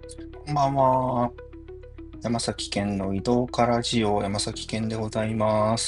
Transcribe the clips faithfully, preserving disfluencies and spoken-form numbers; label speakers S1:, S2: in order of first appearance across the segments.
S1: こんばんは。山崎県の移動からジオ山崎県でございます。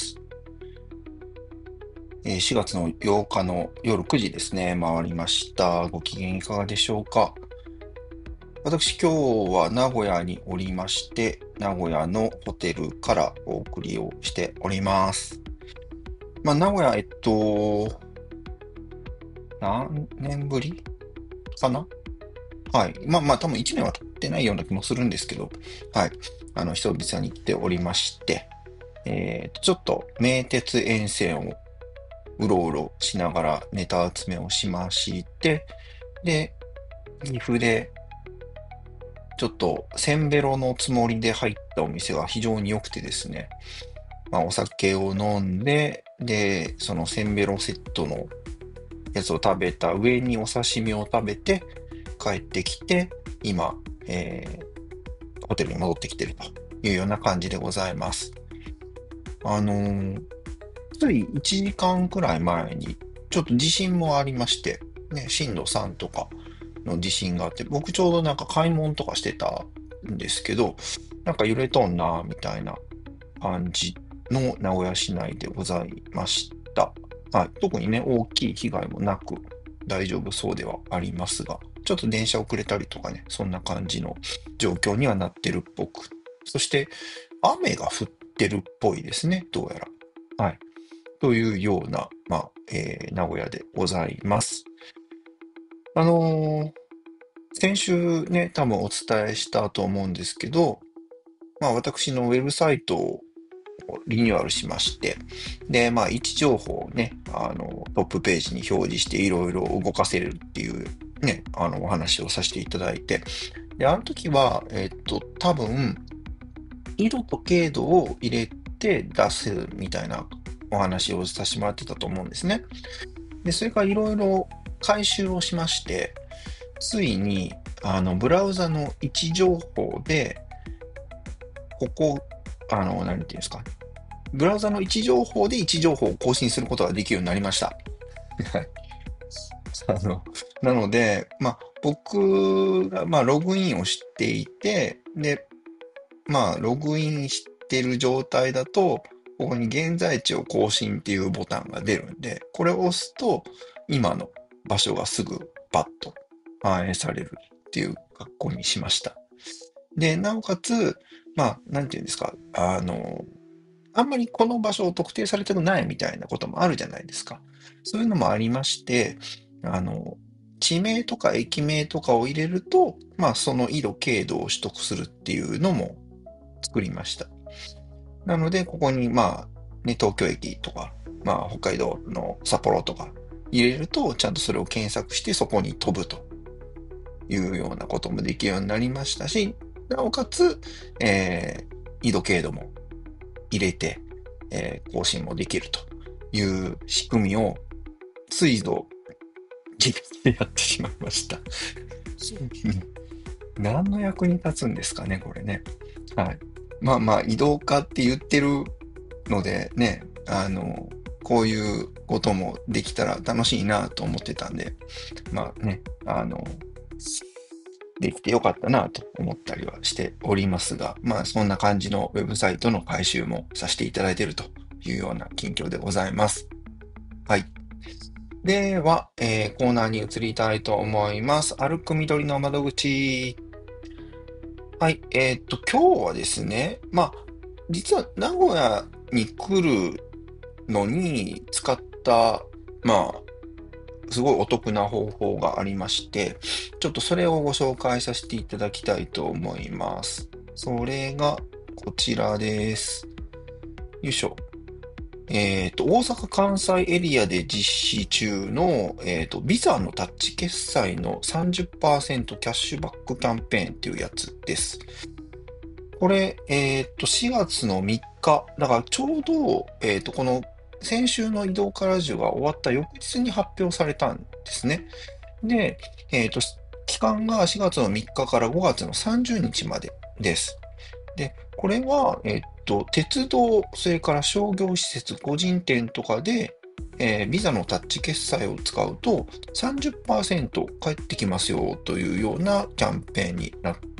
S1: えーしがつのようかの夜くじですね、回りました。ご機嫌いかがでしょうか。私、今日は名古屋におりまして、名古屋のホテルからお送りをしております。まあ、名古屋、えっと、何年ぶりかな。はい。まあまあ、多分いちねんは経ってないような気もするんですけど、はい。あの、久々に行っておりまして、えーちょっと名鉄沿線をうろうろしながらネタ集めをしまして、で、岐阜でちょっとせんべろのつもりで入ったお店が非常に良くてですね、まあお酒を飲んで、で、そのせんべろセットのやつを食べた上にお刺身を食べて帰ってきて、今、えーホテルに戻ってきてるというような感じでございます。あのーついいちじかんくらい前に、ちょっと地震もありまして、ね、震度さんとかの地震があって、僕ちょうどなんか買い物とかしてたんですけど、なんか揺れとんな、みたいな感じの名古屋市内でございました。はい。特にね、大きい被害もなく大丈夫そうではありますが、ちょっと電車遅れたりとかね、そんな感じの状況にはなってるっぽく。そして、雨が降ってるっぽいですね、どうやら。はい。というような、まあ、えー名古屋でございます。あのー先週ね、多分お伝えしたと思うんですけど、まあ、私のウェブサイトをリニューアルしまして、で、まあ、位置情報をね、あの、トップページに表示していろいろ動かせるっていうね、あの、お話をさせていただいて、で、あの時は、えっと、多分、色と経度を入れて出すみたいなお話をさせてもらってたと思うんですね。で、それからいろいろ改修をしまして、ついに、あの、ブラウザの位置情報で、ここ、あの、何ていうんですか、ブラウザの位置情報で位置情報を更新することができるようになりました。はい。あの、なので、まあ、僕が、まあ、ログインをしていて、で、まあ、ログインしてる状態だと、ここに現在地を更新っていうボタンが出るんで、これを押すと、今の場所がすぐパッと反映されるっていう格好にしました。で、なおかつ、まあ、なんていうんですか、あの、あんまりこの場所を特定されたくないみたいなこともあるじゃないですか。そういうのもありまして、あの、地名とか駅名とかを入れると、まあ、その緯度、経度を取得するっていうのも作りました。なので、ここに、まあ、ね、東京駅とか、まあ、北海道の札幌とか入れると、ちゃんとそれを検索してそこに飛ぶというようなこともできるようになりましたし、なおかつ、えー、緯度経度も入れて、えー更新もできるという仕組みを、ついぞ、自分でやってしまいました。何の役に立つんですかね、これね。はい。まあまあ、移動化って言ってるのでね、あの、こういうこともできたら楽しいなと思ってたんで、まあね、あの、できてよかったなと思ったりはしておりますが、まあそんな感じのウェブサイトの改修もさせていただいているというような近況でございます。はい。では、えーコーナーに移りたいと思います。歩く緑の窓口。はい。えーっと、今日はですね、まあ、実は名古屋に来るのに使った、まあ、すごいお得な方法がありまして、ちょっとそれをご紹介させていただきたいと思います。それがこちらです。よいしょ。えっと、大阪・関西エリアで実施中の、えっと、ビザのタッチ決済のさんじゅっパーセントキャッシュバックキャンペーンっていうやつです。これ、えっと、しがつのみっか、だからちょうど、えっと、この先週の移動からラジオが終わった翌日に発表されたんですね。で、えっと、期間がしがつのみっかかからごがつのさんじゅうにちまでです。で、これは、えっと、鉄道、それから商業施設、個人店とかで、えービザのタッチ決済を使うとさんじゅっパーセント返ってきますよというようなキャンペーンになっ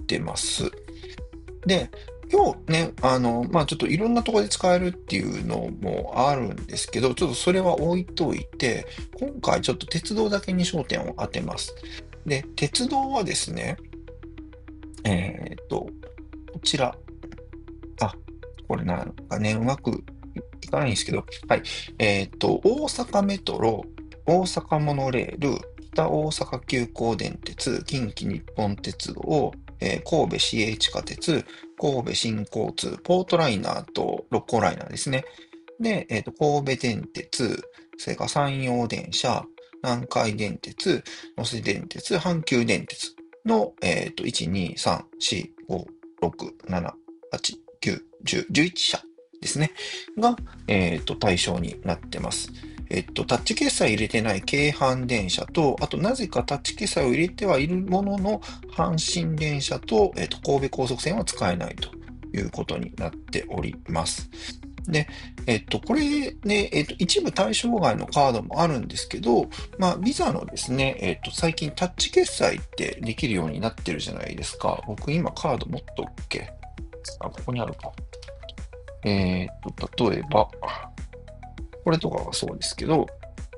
S1: ってます。で、今日ね、あの、まあちょっといろんなところで使えるっていうのもあるんですけど、ちょっとそれは置いといて、今回ちょっと鉄道だけに焦点を当てます。で、鉄道はですね、えーっと、こちら、あ、これなんかね、うまくいかないんですけど、はい。えーっと、大阪メトロ、大阪モノレール、北大阪急行電鉄、近畿日本鉄道、えー神戸市営地下鉄、神戸新交通、ポートライナーと六甲ライナーですね。で、えーっと、神戸電鉄、それから山陽電車、南海電鉄、能勢電鉄、阪急電鉄の、えーっと、いち、に、さん、よん、ご、ろく、なな、はち、きゅう、じゅう、じゅういち社ですね。が、えっと、対象になってます。えっと、タッチ決済入れてない京阪電車と、あと、なぜかタッチ決済を入れてはいるものの、阪神電車と、えっと、神戸高速線は使えないということになっております。で、えっと、これね、えっと、一部対象外のカードもあるんですけど、まあ、ビザのですね、えっと、最近タッチ決済ってできるようになってるじゃないですか。僕今カード持っとっけ？あ、ここにあるか。えっと、例えば、これとかはそうですけど、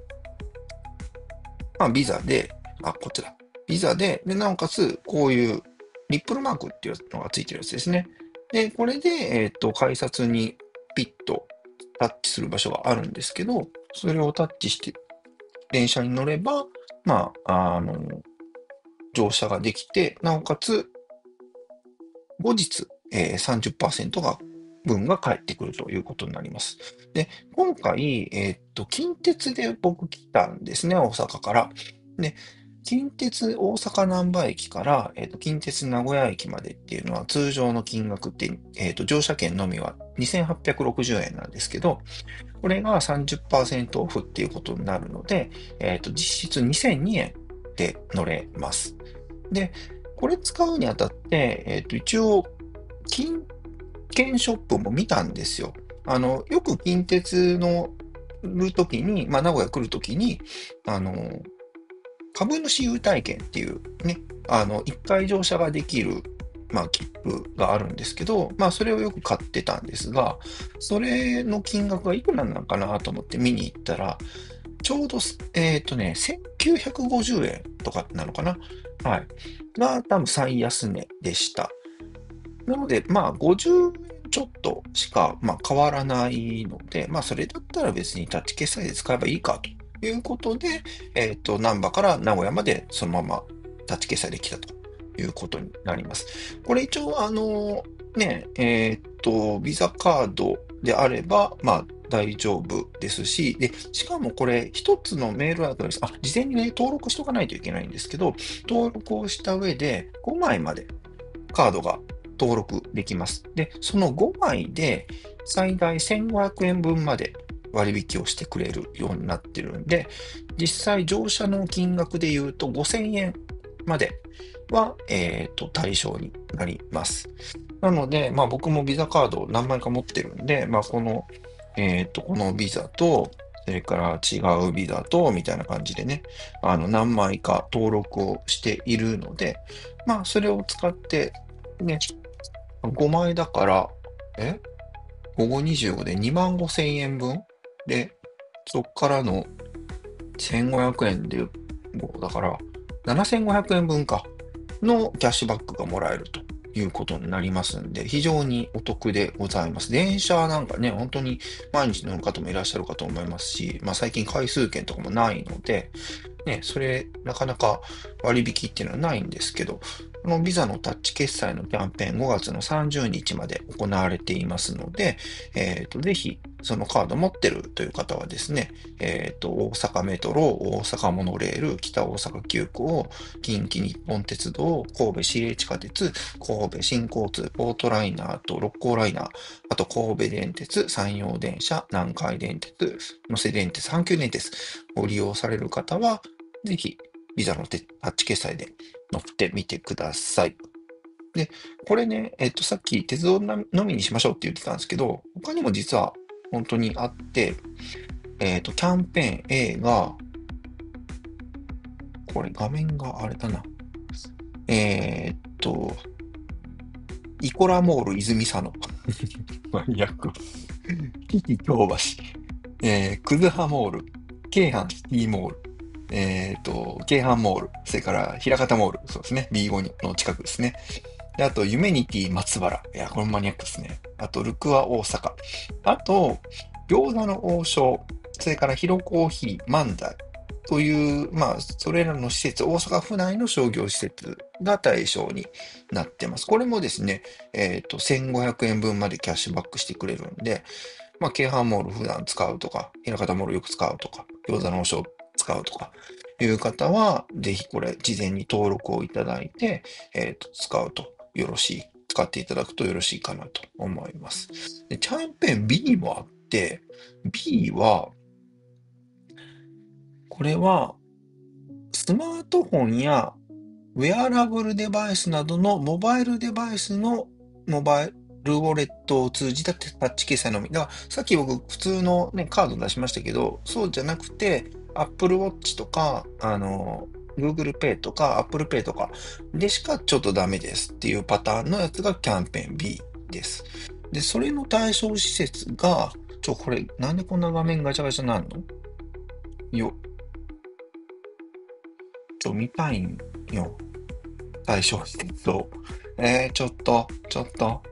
S1: まあ、ビザで、あ、こっちだ。ビザで、で、なおかつ、こういうリップルマークっていうのがついてるやつですね。で、これで、えっと、改札にピッとタッチする場所があるんですけど、それをタッチして電車に乗れば、まあ、あの、乗車ができて、なおかつ、後日、えー、さんじゅっパーセントが、分が返ってくるということになります。で、今回、えーっと、近鉄で僕来たんですね、大阪から。で、近鉄大阪難波駅から、えーっと、近鉄名古屋駅までっていうのは通常の金額って、えーっと、乗車券のみはにせんはっぴゃくろくじゅうえんなんですけど、これがさんじゅっパーセントオフっていうことになるので、えーっと、実質にせんにえんで乗れます。で、これ使うにあたって、えっと、一応、金券ショップも見たんですよ。あの、よく近鉄乗るときに、まあ、名古屋来るときに、あの、株主優待券っていうね、あの、一回乗車ができる、まあ、切符があるんですけど、まあ、それをよく買ってたんですが、それの金額がいくらなのかなと思って見に行ったら、ちょうどす、えっとね、せんきゅうひゃくごじゅうえんとかなのかな。はい。が、多分最安値でした。なので、まあ、ごじゅうえんちょっとしか、まあ、変わらないので、まあ、それだったら別にタッチ決済で使えばいいかということで、えっと、難波から名古屋までそのままタッチ決済できたということになります。これ一応、あの、ね、えっと、ビザカードであれば、まあ、大丈夫ですし、で、しかもこれ、一つのメールアドレス、あ、事前にね、登録しとかないといけないんですけど、登録をした上で、ごまいまでカードが登録できます。で、そのごまいで最大せんごひゃくえんぶんまで割引をしてくれるようになってるんで、実際乗車の金額で言うとごせんえんまでは、えっと、対象になります。なので、まあ僕もビザカードを何枚か持ってるんで、まあこの、えっと、このビザと、それから違うビザと、みたいな感じでね、あの、何枚か登録をしているので、まあそれを使ってね、ごまいだから、え ?ご ごにじゅうごでにまんごせんえんぶんで、そっからのせんごひゃくえんで、だから、ななせんごひゃくえんぶんか、のキャッシュバックがもらえるということになりますんで、非常にお得でございます。電車なんかね、本当に毎日乗る方もいらっしゃるかと思いますし、まあ最近回数券とかもないので、ね、それ、なかなか割引っていうのはないんですけど、このビザのタッチ決済のキャンペーンごがつのさんじゅうにちまで行われていますので、えっと、ぜひ、そのカード持ってるという方はですね、えっと、大阪メトロ、大阪モノレール、北大阪急行、近畿日本鉄道、神戸市営地下鉄、神戸新交通、ポートライナーと六甲ライナー、あと神戸電鉄、山陽電車、南海電鉄、能勢電鉄、阪急電鉄を利用される方は、ぜひ、ビザのタッチ決済で乗ってみてください。で、これね、えっと、さっき鉄道のみにしましょうって言ってたんですけど、他にも実は本当にあって、えっと、キャンペーン A が、これ画面があれだな。えーっと、 イコラモール泉佐野。マニアック。キキ京橋。えー、クズハモール。京阪シティモール。えっと、京阪モール。それから、平方モール。そうですね。ビーご の近くですね。で、あと、ユメニティ松原。いや、これもマニアックですね。あと、ルクア大阪。あと、餃子の王将。それから、ヒロコーヒー万代。という、まあ、それらの施設、大阪府内の商業施設が対象になってます。これもですね、えっと、せんごひゃくえんぶんまでキャッシュバックしてくれるんで、まあ、京阪モール普段使うとか、平方モールよく使うとか、餃子の王将使うとか、いう方は、ぜひこれ、事前に登録をいただいて、えっと、使うとよろしい、使っていただくとよろしいかなと思います。で、キャンペーン B もあって、B は、これは、スマートフォンやウェアラブルデバイスなどのモバイルデバイスのモバイルウォレットを通じたタッチ決済のみ。だからさっき僕普通のね、カード出しましたけど、そうじゃなくて Apple Watch とか、あの、Google Pay とか Apple Pay とかでしかちょっとダメですっていうパターンのやつがキャンペーン B です。で、それの対象施設が、ちょ、これなんでこんな画面ガチャガチャなんのよ、ちょ、見たいんよ。対象施設を。えー、ちょっと、ちょっと、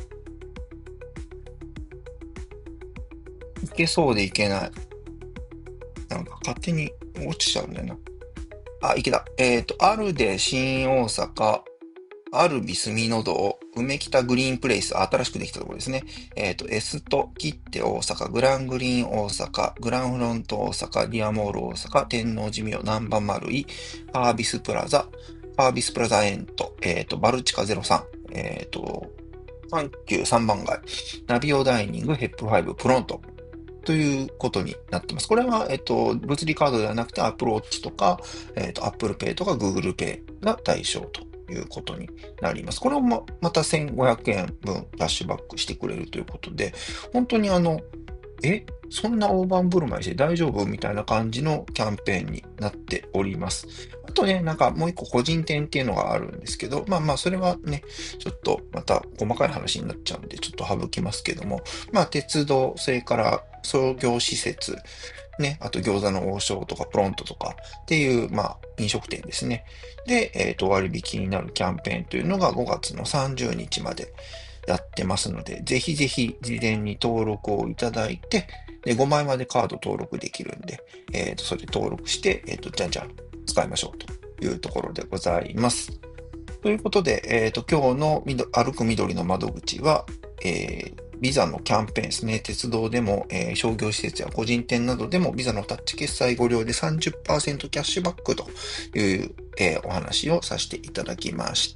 S1: いけそうでいけない。なんか勝手に落ちちゃうんだよな。あ、いけた。えっと、アルデ新大阪、アルビスミノ堂、梅北グリーンプレイス、新しくできたところですね。えっと、エスト、キッテ大阪、グラングリーン大阪、グランフロント大阪、ディアモール大阪、天王寺ミオ、ナンバマルイ、パービスプラザ、パービスプラザエント、えっと、バルチカゼロさん、えっと、阪急さんばん街、ナビオダイニング、ヘップファイブ、プロントということになってます。これは、えっと、物理カードではなくて Apple Watch とか、えっと、Apple Pay とか Google Pay が対象ということになります。これをま、またせんごひゃくえんぶんキャッシュバックしてくれるということで、本当にあの、え、そんな大盤振る舞いして大丈夫みたいな感じのキャンペーンになっております。あとね、なんかもう一個個人店っていうのがあるんですけど、まあまあそれはね、ちょっとまた細かい話になっちゃうんで、ちょっと省きますけども、まあ鉄道、それから商業施設、ね、あと餃子の王将とかプロントとかっていう、まあ飲食店ですね。で、えっと割引になるキャンペーンというのがごがつのさんじゅうにちまでやってますので、ぜひぜひ事前に登録をいただいて、で、ごまいまでカード登録できるんで、えっと、それ登録して、えっと、じゃんじゃん使いましょうというところでございます。ということで、えっと、今日のみど歩く緑の窓口は、えービザのキャンペーンですね。鉄道でも、えー商業施設や個人店などでも、ビザのタッチ決済ご利用でさんじゅっパーセントキャッシュバックという、えーお話をさせていただきました。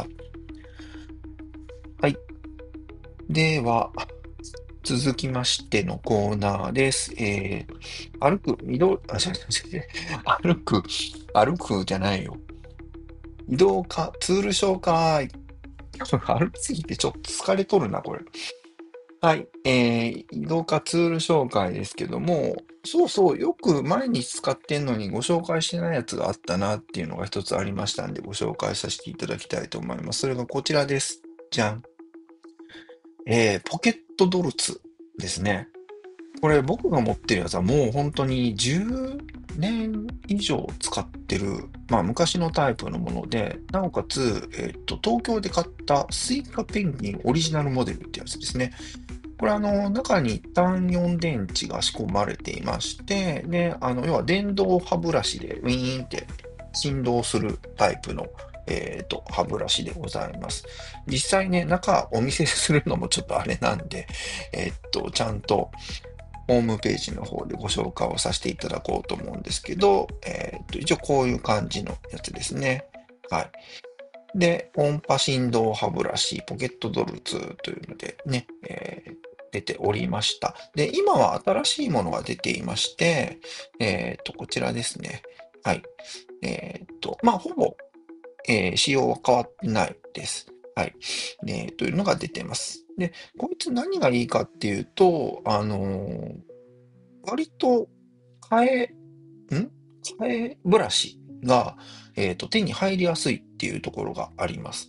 S1: はい。では、続きましてのコーナーです。えー、歩く、移動、あ、違う違う違う歩く、歩くじゃないよ。移動か、ツール紹介。歩きすぎてちょっと疲れとるな、これ。はい。えー、移動かツール紹介ですけども、そうそう、よく毎日使ってんのにご紹介してないやつがあったなっていうのが一つありましたんで、ご紹介させていただきたいと思います。それがこちらです。じゃん。えー、ポケットドルツですね。これ僕が持ってるやつはもう本当にじゅうねん以上使ってる、まあ昔のタイプのもので、なおかつ、えっと、東京で買ったスイカペンギンオリジナルモデルってやつですね。これあの、中に単よん電池が仕込まれていまして、で、あの、要は電動歯ブラシでウィーンって振動するタイプの、えっと、歯ブラシでございます。実際ね、中お見せするのもちょっとあれなんで、えっと、ちゃんとホームページの方でご紹介をさせていただこうと思うんですけど、えっと、一応こういう感じのやつですね。はい。で、音波振動歯ブラシ、ポケットドルツというのでね、えー出ておりました。で、今は新しいものが出ていまして、えっと、こちらですね。はい。えっと、まあ、ほぼ、えー仕様は変わってないです。はい。えーというのが出てます。で、こいつ何がいいかっていうと、あのー割と替え、ん替えブラシが、えっと、手に入りやすいっていうところがあります。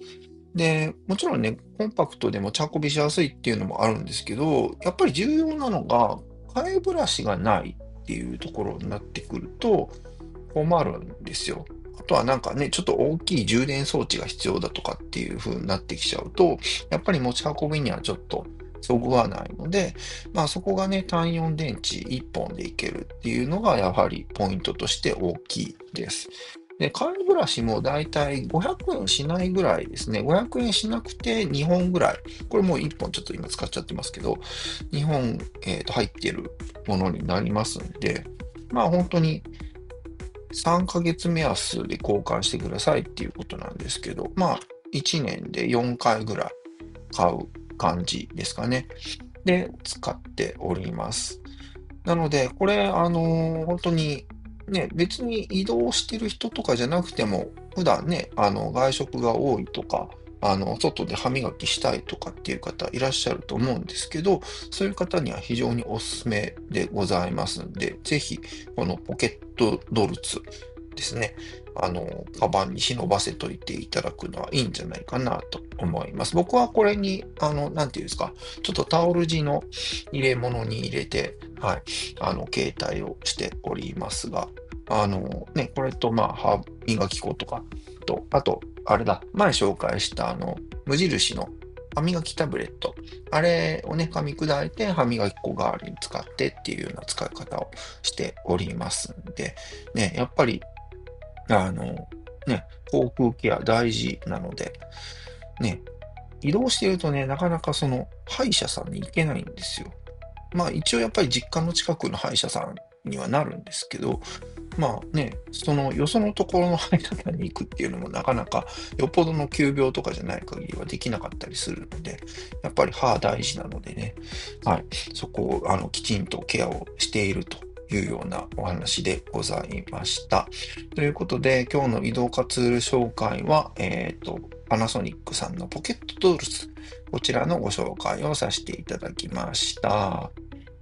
S1: で、もちろんね、コンパクトで持ち運びしやすいっていうのもあるんですけど、やっぱり重要なのが、替えブラシがないっていうところになってくると困るんですよ。あとはなんかね、ちょっと大きい充電装置が必要だとかっていう風になってきちゃうと、やっぱり持ち運びにはちょっとそぐわないので、まあそこがね、単よん電池いっぽんでいけるっていうのがやはりポイントとして大きいです。で、替えブラシもだいたいごひゃくえんしないぐらいですね。ごひゃくえんしなくてにほんぐらい。これもういっぽんちょっと今使っちゃってますけど、にほん、えーと入ってるものになりますんで、まあ本当にさんかげつ目安で交換してくださいっていうことなんですけど、まあいちねんでよんかいぐらい買う感じですかね。で、使っております。なので、これ、あの、本当に、ね、別に移動してる人とかじゃなくても、普段ね、あの、外食が多いとか、あの、外で歯磨きしたいとかっていう方いらっしゃると思うんですけど、そういう方には非常におすすめでございますんで、ぜひ、このポケットドルツですね、あの、カバンに忍ばせといていただくのはいいんじゃないかなと思います。僕はこれに、あの、なんていうんですか、ちょっとタオル地の入れ物に入れて、はい、あの、携帯をしておりますが、あの、ね、これと、まあ、歯磨き粉とかと、あと、あれだ、前紹介したあの、無印の歯磨きタブレット。あれをね、噛み砕いて歯磨き粉代わりに使ってっていうような使い方をしておりますんで、ね、やっぱり、あの、ね、口腔ケア大事なので、ね、移動しているとね、なかなかその歯医者さんに行けないんですよ。まあ一応やっぱり実家の近くの歯医者さんにはなるんですけど、まあね、そのよそのところの歯医者さんに行くっていうのもなかなかよっぽどの急病とかじゃない限りはできなかったりするので、やっぱり歯大事なのでね、はい、そこをあのきちんとケアをしているというようなお話でございました。ということで、今日の移動化ツール紹介は、えっと、パナソニックさんのポケットドールズ、こちらのご紹介をさせていただきました。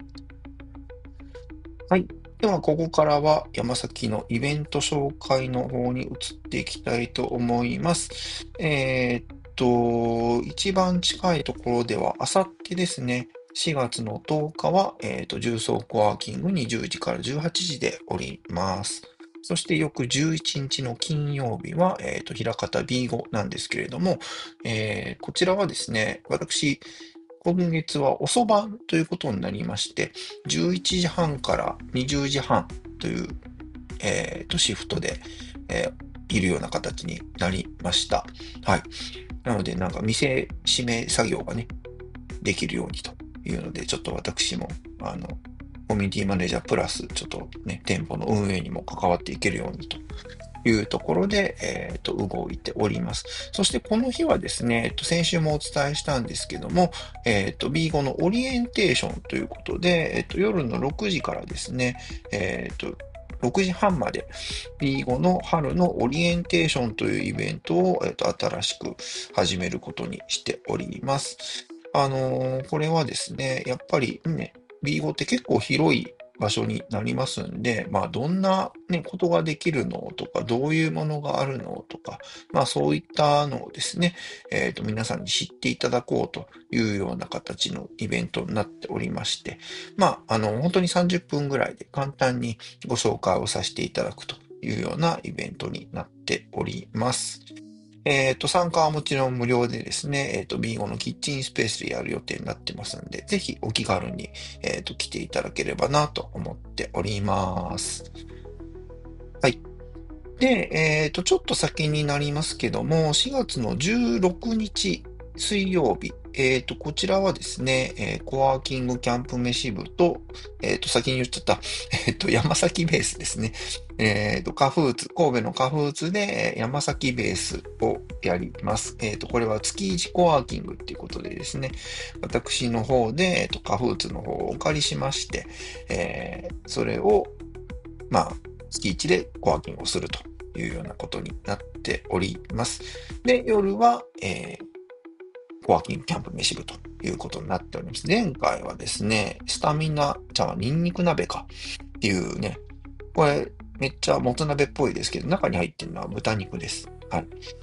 S1: はい。では、ここからは山崎のイベント紹介の方に移っていきたいと思います。えーっと、一番近いところでは、あさってですね、しがつのとおかは、えーっと、重曹コワーキングにじゅうじからじゅうはちじでおります。そして翌じゅういちにちの金曜日は、えーっと、枚方 ビーご なんですけれども、えーこちらはですね、私、今月は遅番ということになりまして、じゅういちじはんからにじゅうじはんという、えーと、シフトで、えーいるような形になりました。はい。なので、なんか店閉め作業がね、できるようにというので、ちょっと私も、あの、コミュニティマネージャープラス、ちょっとね、店舗の運営にも関わっていけるようにというところで、えっと、動いております。そしてこの日はですね、えっと、先週もお伝えしたんですけども、えっと、ビーご のオリエンテーションということで、えっと、夜のろくじからですね、えっと、ろくじはんまで ビーご の春のオリエンテーションというイベントを、えっと、新しく始めることにしております。あのーこれはですね、やっぱりね、ビーご って結構広い場所になりますんで、まあ、どんなね、ことができるのとか、どういうものがあるのとか、まあ、そういったのをですね、えっと、皆さんに知っていただこうというような形のイベントになっておりまして、まあ、あの、本当にさんじゅっぷんぐらいで簡単にご紹介をさせていただくというようなイベントになっております。えっと、参加はもちろん無料でですね、えっと、ビーご のキッチンスペースでやる予定になってますんで、ぜひお気軽に、えっと、来ていただければなと思っております。はい。で、えっと、ちょっと先になりますけども、しがつのじゅうろくにち水曜日、えっと、こちらはですね、えーコワーキングキャンプ飯部と、えっと、先に言っちゃった、えっと、山崎ベースですね。えっと、カフーツ、神戸のカフーツで、えー山崎ベースをやります。えっと、これは月一コワーキングっていうことでですね、私の方で、えっと、カフーツの方をお借りしまして、えーそれを、まあ、月一でコワーキングをするというようなことになっております。で、夜は、えーコワーキングキャンプ飯部ということになっております。前回はですね、スタミナ、じゃあ、ニンニク鍋かっていうね、これめっちゃもつ鍋っぽいですけど、中に入ってるのは豚肉です。はい。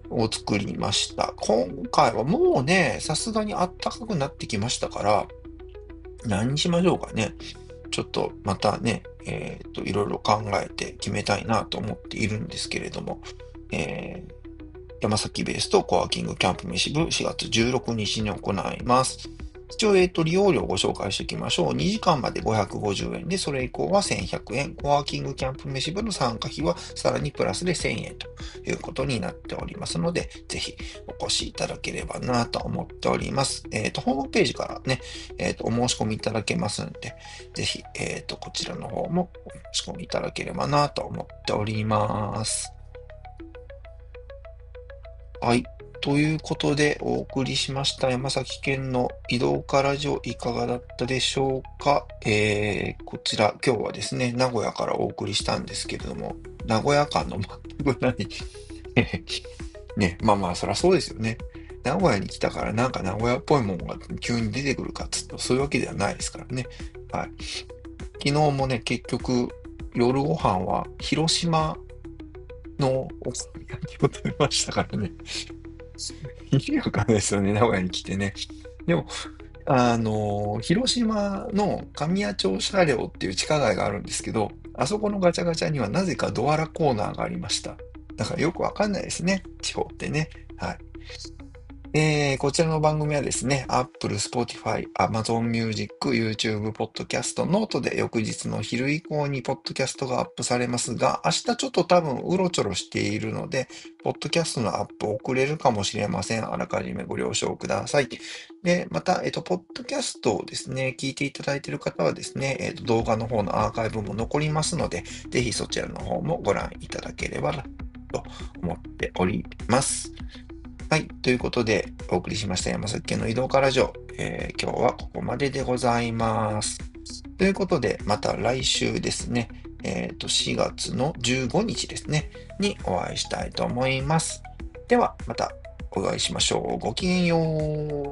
S1: を作りました。今回はもうね、さすがに暖かくなってきましたから、何にしましょうかね。ちょっとまたね、えっと、いろいろ考えて決めたいなと思っているんですけれども、えー山崎ベースとコワーキングキャンプ飯部しがつじゅうろくにちに行います。一応、えっと、利用料をご紹介しておきましょう。にじかんまでごひゃくごじゅうえんで、それ以降はせんひゃくえん。コワーキングキャンプ飯部の参加費はさらにプラスでせんえんということになっておりますので、ぜひお越しいただければなと思っております。えっと、ホームページからね、えっと、お申し込みいただけますので、ぜひ、えっと、こちらの方もお申し込みいただければなと思っております。はい。ということで、お送りしました山崎県の移動化ラジオいかがだったでしょうか。えー、こちら、今日はですね、名古屋からお送りしたんですけれども、名古屋感の全くないね、まあまあ、そりゃそうですよね。名古屋に来たからなんか名古屋っぽいものが急に出てくるかっつうと、そういうわけではないですからね。はい。昨日もね、結局、夜ご飯は広島のお好み焼きを食べましたからね。意味わかんないですよね、名古屋に来てね。でも、あの、広島の神谷町車両っていう地下街があるんですけど、あそこのガチャガチャにはなぜかドアラコーナーがありました。だからよくわかんないですね、地方ってね。はい。えーこちらの番組はですね、Apple、Spotify、Amazon Music、YouTube、Podcast、ノートで翌日の昼以降にポッドキャストがアップされますが、明日ちょっと多分うろちょろしているので、ポッドキャストのアップ遅れるかもしれません。あらかじめご了承ください。で、また、えっと、ポッドキャストをですね、聞いていただいている方はですね、えっと、動画の方のアーカイブも残りますので、ぜひそちらの方もご覧いただければと思っております。はい。ということで、お送りしました山崎県の移動からラジオ。えー今日はここまででございます。ということで、また来週ですね、えっと、しがつのじゅうごにちですね、にお会いしたいと思います。では、またお会いしましょう。ごきげんよう。